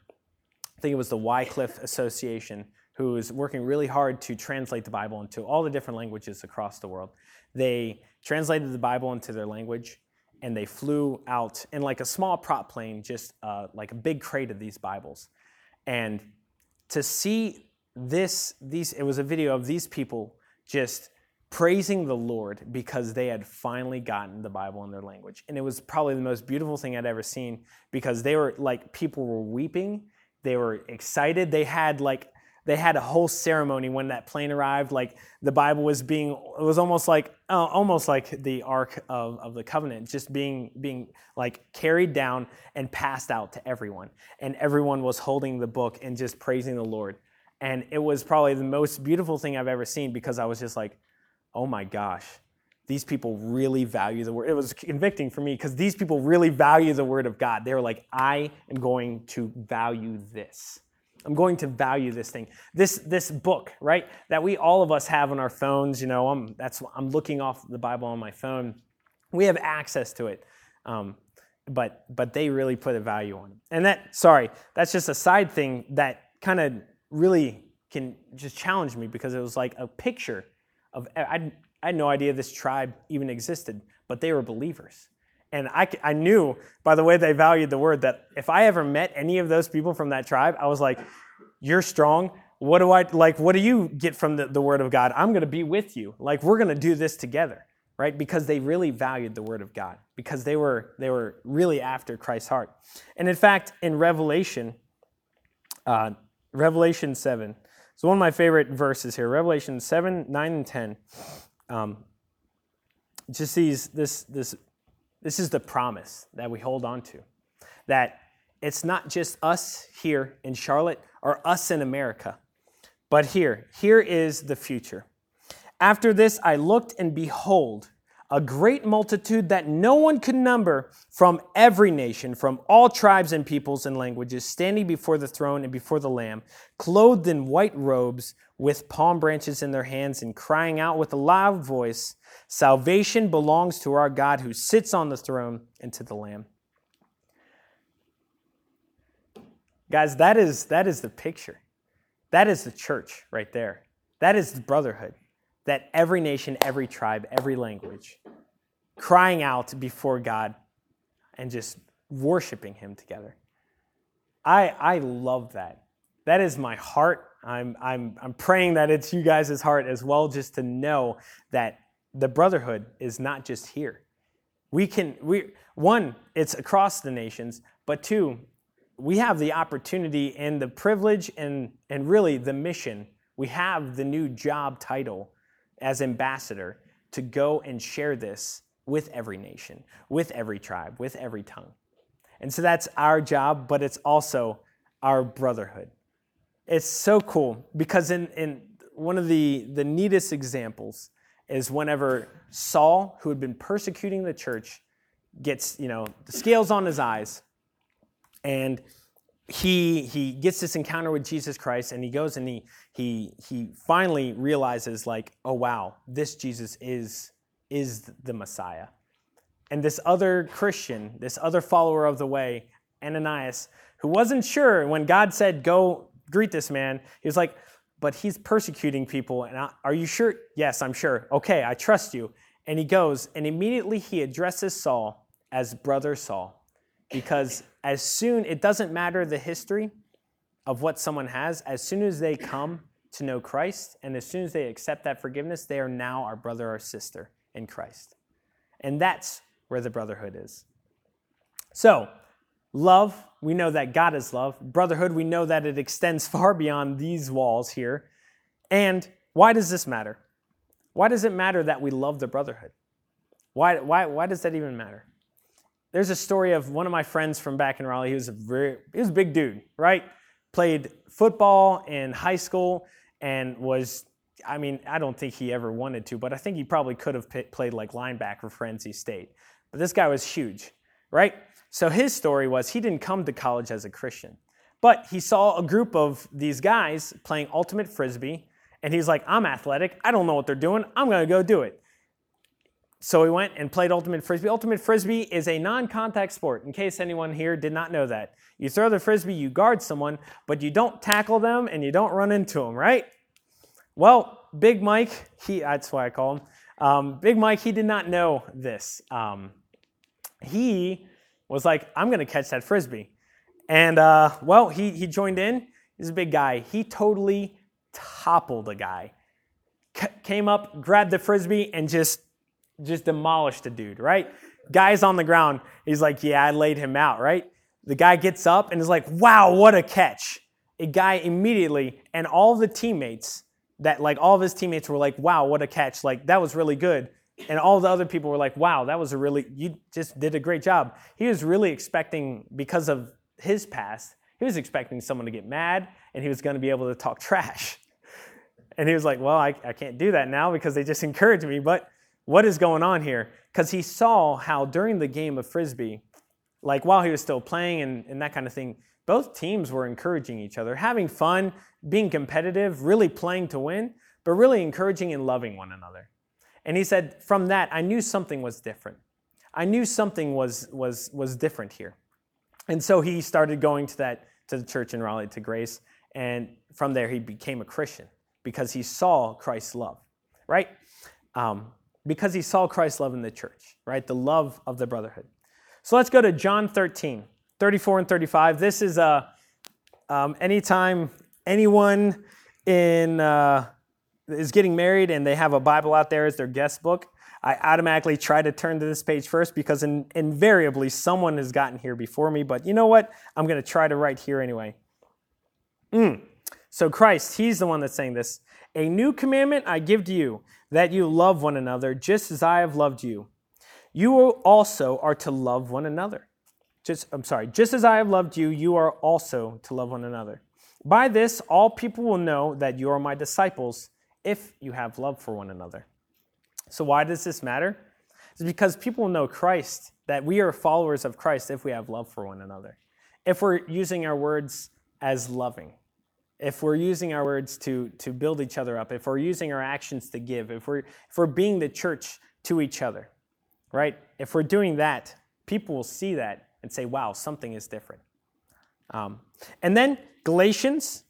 I think it was the Wycliffe Association, who was working really hard to translate the Bible into all the different languages across the world. They translated the Bible into their language, and they flew out in like a small prop plane, just uh, like a big crate of these Bibles. And to see this, these, it was a video of these people just praising the Lord because they had finally gotten the Bible in their language. And it was probably the most beautiful thing I'd ever seen, because they were like, people were weeping. They were excited. They had like, they had a whole ceremony when that plane arrived. Like the Bible was being, it was almost like, uh, almost like the Ark of, of the Covenant, just being, being like carried down and passed out to everyone. And everyone was holding the book and just praising the Lord. And it was probably the most beautiful thing I've ever seen, because I was just like, oh my gosh, these people really value the word. It was convicting for me because these people really value the word of God. They were like, I am going to value this. I'm going to value this thing. This this book, right, that we all of us have on our phones. You know, I'm that's I'm looking off the Bible on my phone. We have access to it, um, but but they really put a value on it. And that, sorry, that's just a side thing that kind of really can just challenge me, because it was like a picture of, I, I had no idea this tribe even existed, but they were believers. And I, I knew by the way they valued the word that if I ever met any of those people from that tribe, I was like, you're strong. What do I, like, what do you get from the, the word of God? I'm going to be with you. Like, we're going to do this together, right? Because they really valued the word of God, because they were, they were really after Christ's heart. And in fact, in Revelation, uh, Revelation seven, so one of my favorite verses here, Revelation seven, nine, and ten. Um, just these, this, this, this is the promise that we hold on to, that it's not just us here in Charlotte or us in America, but here, here is the future. After this, I looked, and behold, a great multitude that no one could number, from every nation, from all tribes and peoples and languages, standing before the throne and before the Lamb, clothed in white robes, with palm branches in their hands, and crying out with a loud voice, salvation belongs to our God who sits on the throne and to the Lamb. Guys, that is, that is the picture. That is the church right there. That is the brotherhood. That every nation, every tribe, every language, crying out before God and just worshiping Him together. I I love that. That is my heart. I'm I'm I'm praying that it's you guys' heart as well, just to know that the brotherhood is not just here. We can, we one, it's across the nations, but two, we have the opportunity and the privilege and, and really the mission. We have the new job title as ambassador to go and share this with every nation, with every tribe, with every tongue. And so that's our job, but it's also our brotherhood. It's so cool because in, in one of the, the neatest examples is whenever Saul, who had been persecuting the church, gets, you know, the scales on his eyes, and he he gets this encounter with Jesus Christ, and he goes and he he he finally realizes, like, oh wow, this Jesus is is the Messiah. And this other Christian, this other follower of the way, Ananias, who wasn't sure when God said, go greet this man, he was like, but he's persecuting people. And I, are you sure? Yes, I'm sure. Okay, I trust you. And he goes, and immediately he addresses Saul as Brother Saul. Because as soon, it doesn't matter the history of what someone has, as soon as they come to know Christ, and as soon as they accept that forgiveness, they are now our brother or sister in Christ. And that's where the brotherhood is. So, love, we know that God is love. Brotherhood, we know that it extends far beyond these walls here. And why does this matter? Why does it matter that we love the brotherhood? Why, why, why does that even matter? There's a story of one of my friends from back in Raleigh. He was a very, he was a big dude, right? Played football in high school and was, I mean, I don't think he ever wanted to, but I think he probably could have p- played like linebacker for N C State. But this guy was huge, right? So his story was he didn't come to college as a Christian, but he saw a group of these guys playing ultimate frisbee, and he's like, I'm athletic. I don't know what they're doing. I'm going to go do it. So he went and played ultimate frisbee. Ultimate frisbee is a non-contact sport, in case anyone here did not know that. You throw the frisbee, you guard someone, but you don't tackle them and you don't run into them, right? Well, Big Mike, he that's why I call him. Um, Big Mike, he did not know this. Um, he was like, I'm going to catch that frisbee. And, uh, well, he, he joined in. He's a big guy. He totally toppled a guy. C- came up, grabbed the frisbee, and just, just demolished the dude, right? Guy's on the ground. He's like, yeah, I laid him out, right? The guy gets up and is like, wow, what a catch. A guy immediately, and all the teammates, that like all of his teammates were like, wow, what a catch. Like, that was really good. And all the other people were like, wow, that was a really, you just did a great job. He was really expecting, because of his past, he was expecting someone to get mad and he was going to be able to talk trash. And he was like, well, I, I can't do that now because they just encouraged me. But what is going on here? Because he saw how during the game of Frisbee, like while he was still playing and, and that kind of thing, both teams were encouraging each other, having fun, being competitive, really playing to win, but really encouraging and loving one another. And he said, from that, I knew something was different. I knew something was was was different here. And so he started going to that to the church in Raleigh, to Grace, and from there he became a Christian because he saw Christ's love, right? Um, because he saw Christ's love in the church, right? The love of the brotherhood. So let's go to John thirteen, thirty-four and thirty-five. This is uh, um, anytime anyone in... Uh, is getting married and they have a Bible out there as their guest book, I automatically try to turn to this page first because in, invariably someone has gotten here before me, but you know what? I'm going to try to write here anyway. Mm. So Christ, he's the one that's saying this. A new commandment I give to you, that you love one another just as I have loved you. You also are to love one another. Just, I'm sorry, just as I have loved you, you are also to love one another. By this, all people will know that you are my disciples, if you have love for one another. So why does this matter? It's because people will know Christ, that we are followers of Christ if we have love for one another. If we're using our words as loving, if we're using our words to, to build each other up, if we're using our actions to give, if we're, if we're being the church to each other, right? If we're doing that, people will see that and say, wow, something is different. Um, and then Galatians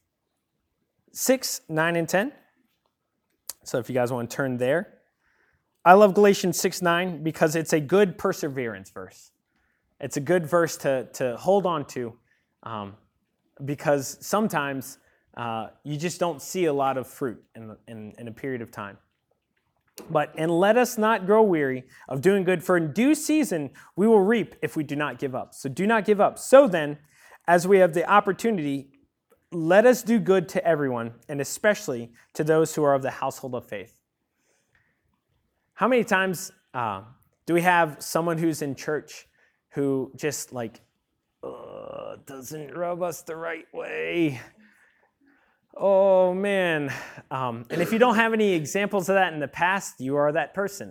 six, nine, and ten. So if you guys want to turn there. I love Galatians six nine because it's a good perseverance verse. It's a good verse to, to hold on to um, because sometimes uh, you just don't see a lot of fruit in, in, in a period of time. But, and let us not grow weary of doing good, for in due season we will reap if we do not give up. So do not give up. So then, as we have the opportunity, let us do good to everyone, and especially to those who are of the household of faith. How many times uh, do we have someone who's in church who just like, uh, doesn't rub us the right way? Oh, man. Um, and if you don't have any examples of that in the past, you are that person.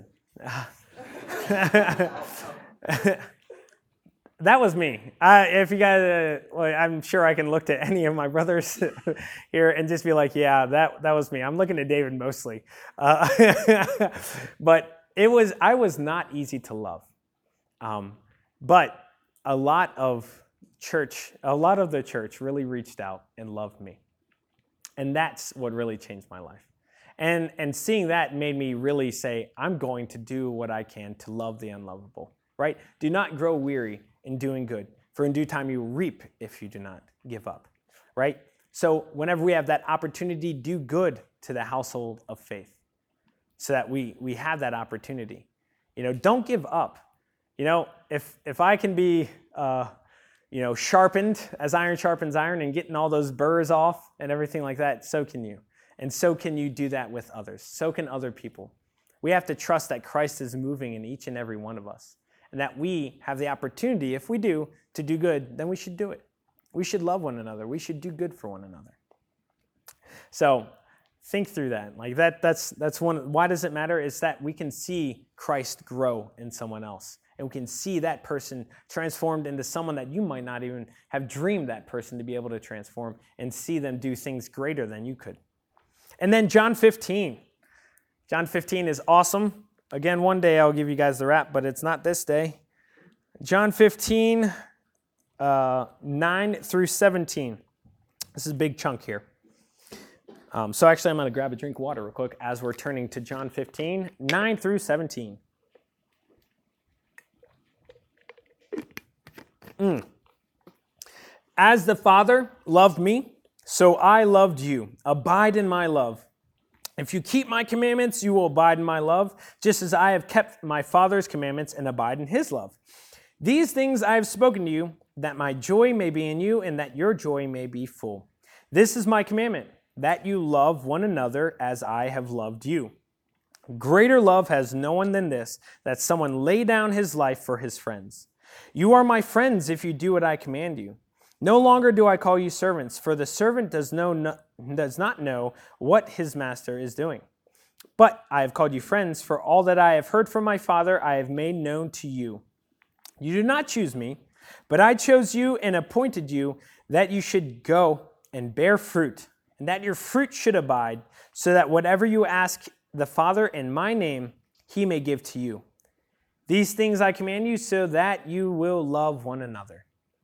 That was me. Uh, if you guys, uh, well, I'm sure I can look to any of my brothers here and just be like, yeah, that, that was me. I'm looking at David mostly. Uh, but it was, I was not easy to love. Um, but a lot of church, a lot of the church really reached out and loved me. And that's what really changed my life. And, and seeing that made me really say, I'm going to do what I can to love the unlovable, right? Do not grow weary in doing good, for in due time you reap if you do not give up, right? So whenever we have that opportunity, do good to the household of faith so that we, we have that opportunity. You know, don't give up. You know, if, if I can be... Uh, you know, sharpened as iron sharpens iron and getting all those burrs off and everything like that, so can you. And so can you do that with others. So can other people. We have to trust that Christ is moving in each and every one of us and that we have the opportunity, if we do, to do good, then we should do it. We should love one another. We should do good for one another. So think through that. Like that, that's, that's one, why does it matter? Is that we can see Christ grow in someone else. And we can see that person transformed into someone that you might not even have dreamed that person to be able to transform, and see them do things greater than you could. And then John fifteen. John fifteen is awesome. Again, one day I'll give you guys the wrap, but it's not this day. John fifteen, uh, nine through seventeen. This is a big chunk here. Um, so actually, I'm going to grab a drink of water real quick as we're turning to John fifteen, nine through seventeen. Mm. As the Father loved me, so I loved you. Abide in my love. If you keep my commandments, you will abide in my love, just as I have kept my Father's commandments and abide in his love. These things I have spoken to you, that my joy may be in you and that your joy may be full. This is my commandment, that you love one another as I have loved you. Greater love has no one than this, that someone lay down his life for his friends. You are my friends if you do what I command you. No longer do I call you servants, for the servant does, know no, does not know what his master is doing. But I have called you friends, for all that I have heard from my Father I have made known to you. You did not choose me, but I chose you and appointed you that you should go and bear fruit, and that your fruit should abide, so that whatever you ask the Father in my name, he may give to you. These things I command you so that you will love one another.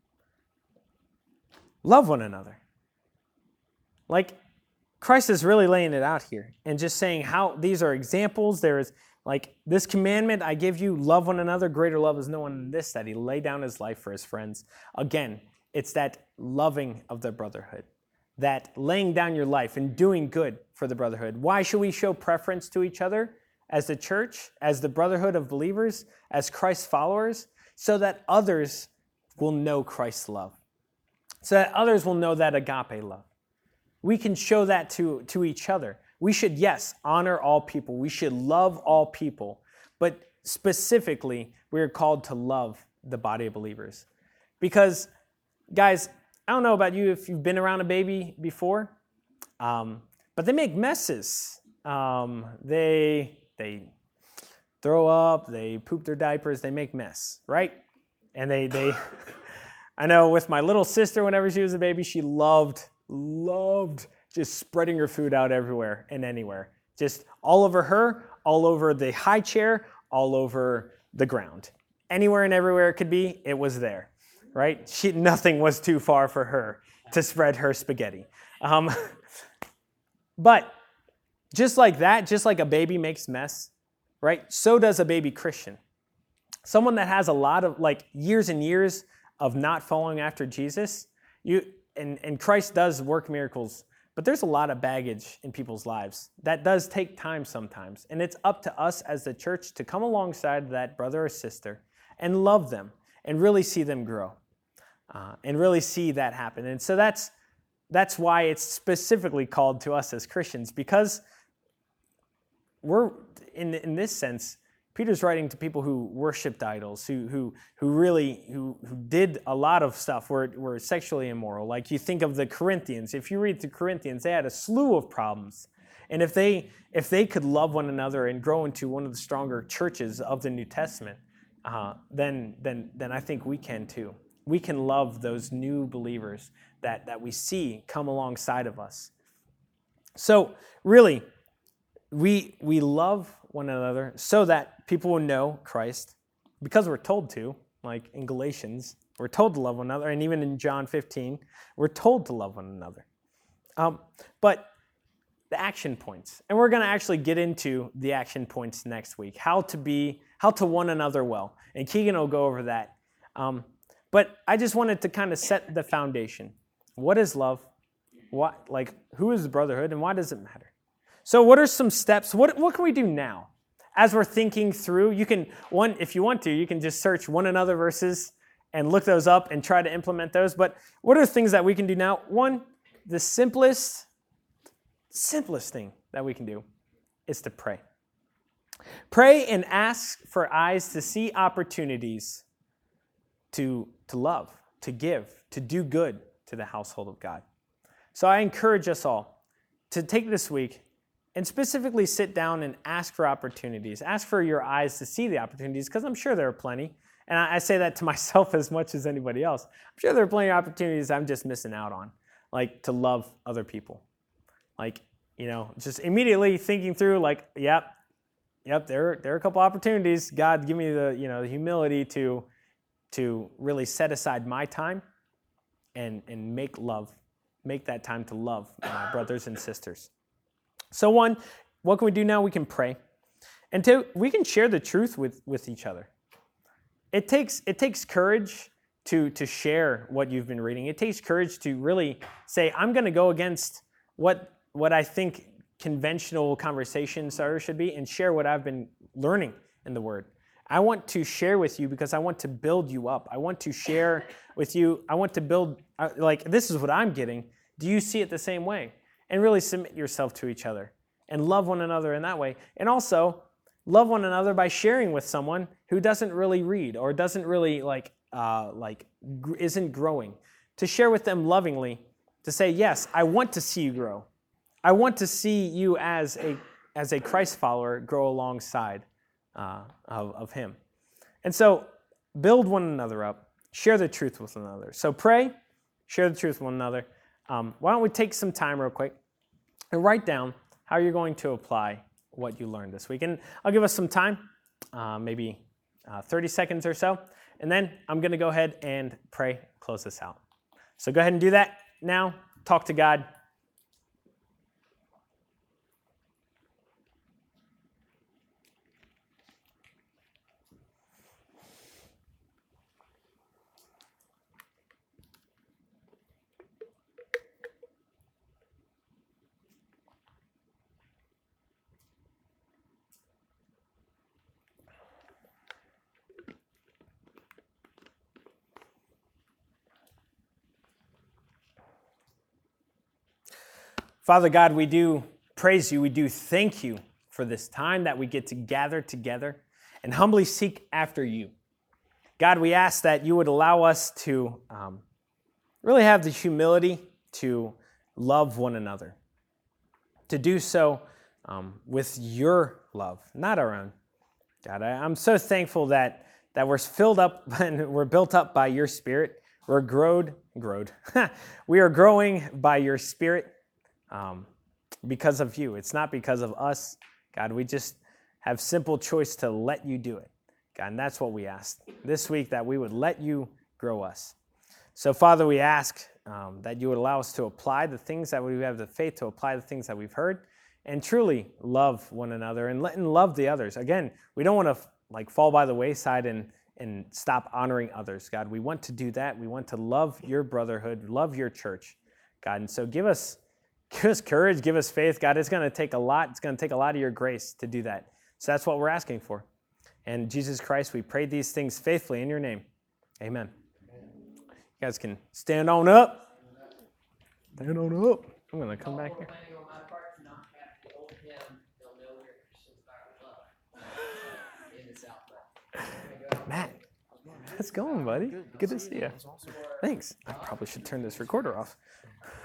Love one another. Like, Christ is really laying it out here and just saying how these are examples. There is, like, this commandment I give you, love one another. Greater love is no one than this, that he laid down his life for his friends. Again, it's that loving of the brotherhood, that laying down your life and doing good for the brotherhood. Why should we show preference to each other as the church, as the brotherhood of believers, as Christ's followers? So that others will know Christ's love. So that others will know that agape love. We can show that to, to each other. We should, yes, honor all people. We should love all people. But specifically, we are called to love the body of believers. Because, guys, I don't know about you if you've been around a baby before, um, but they make messes. Um, they, they throw up, they poop their diapers, they make mess, right? And they... they I know with my little sister, whenever she was a baby, she loved, loved just spreading her food out everywhere and anywhere. Just all over her, all over the high chair, all over the ground. Anywhere and everywhere it could be, it was there, right? She, nothing was too far for her to spread her spaghetti. Um, but just like that, just like a baby makes mess, right? So does a baby Christian. Someone that has a lot of, like, years and years of not following after Jesus, you and, and Christ does work miracles But there's a lot of baggage in people's lives. That does take time sometimes. And it's up to us as the church to come alongside that brother or sister and love them and really see them grow uh, and really see that happen. And so that's that's why it's specifically called to us as Christians, because we're, in, in this sense, Peter's writing to people who worshipped idols, who who who really who who did a lot of stuff, were were sexually immoral. Like you think of the Corinthians. If you read the Corinthians, they had a slew of problems. And if they if they could love one another and grow into one of the stronger churches of the New Testament, uh, then then then I think we can too. We can love those new believers that that we see come alongside of us. So really, we we love one another so that people will know Christ, because we're told to, like in Galatians, we're told to love one another, and even in John fifteen, we're told to love one another. Um, but the action points, and we're going to actually get into the action points next week, how to be, how to one another well, and Keegan will go over that. Um, but I just wanted to kind of set the foundation. What is love? What, like, who is the brotherhood, and why does it matter? So what are some steps? What what can we do now? As we're thinking through, you can, one, if you want to, you can just search one another verses and look those up and try to implement those. But what are things that we can do now? One, the simplest, simplest thing that we can do is to pray. Pray and ask for eyes to see opportunities to, to love, to give, to do good to the household of God. So I encourage us all to take this week and specifically sit down and ask for opportunities. Ask for your eyes to see the opportunities, because I'm sure there are plenty. And I, I say that to myself as much as anybody else. I'm sure there are plenty of opportunities I'm just missing out on, like to love other people. Like, you know, just immediately thinking through, like, yep, yep, there, there are a couple opportunities. God, give me the, you know, the humility to, to really set aside my time and, and make love, make that time to love my brothers and sisters. So one, what can we do now? We can pray. And two, we can share the truth with, with each other. It takes it takes courage to, to share what you've been reading. It takes courage to really say, I'm going to go against what, what I think conventional conversation starters should be and share what I've been learning in the Word. I want to share with you because I want to build you up. I want to share with you. I want to build, like, this is what I'm getting. Do you see it the same way? And really submit yourself to each other and love one another in that way. And also love one another by sharing with someone who doesn't really read or doesn't really like, uh, like gr- isn't growing. To share with them lovingly, to say, yes, I want to see you grow. I want to see you as a as a Christ follower grow alongside uh, of, of Him. And so build one another up. Share the truth with one another. So pray, share the truth with one another. Um, why don't we take some time real quick and write down how you're going to apply what you learned this week. And I'll give us some time, uh, maybe uh, thirty seconds or so, and then I'm going to go ahead and pray, close this out. So go ahead and do that now. Talk to God. Father God, we do praise you. We do thank you for this time that we get to gather together and humbly seek after you. God, we ask that you would allow us to um, really have the humility to love one another, to do so um, with your love, not our own. God, I, I'm so thankful that, that we're filled up and we're built up by your Spirit. We're growed, growed. We are growing by your Spirit. Um, because of you. It's not because of us. God, we just have simple choice to let you do it. God, and that's what we ask this week, that we would let you grow us. So, Father, we ask um, that you would allow us to apply the things that we have the faith to apply the things that we've heard and truly love one another and let and love the others. Again, we don't want to like fall by the wayside and, and stop honoring others. God, we want to do that. We want to love your brotherhood, love your church. God, and so give us give us courage, give us faith. God, it's going to take a lot. It's going to take a lot of your grace to do that. So that's what we're asking for. And Jesus Christ, we pray these things faithfully in your name. Amen. You guys can stand on up. Stand on up. I'm going to come back here. Planning on my part to not have the old hymn, they'll know we're Christians by our love. In the Southwest. Matt, how's it going, buddy? Good to see you. Thanks. I probably should turn this recorder off.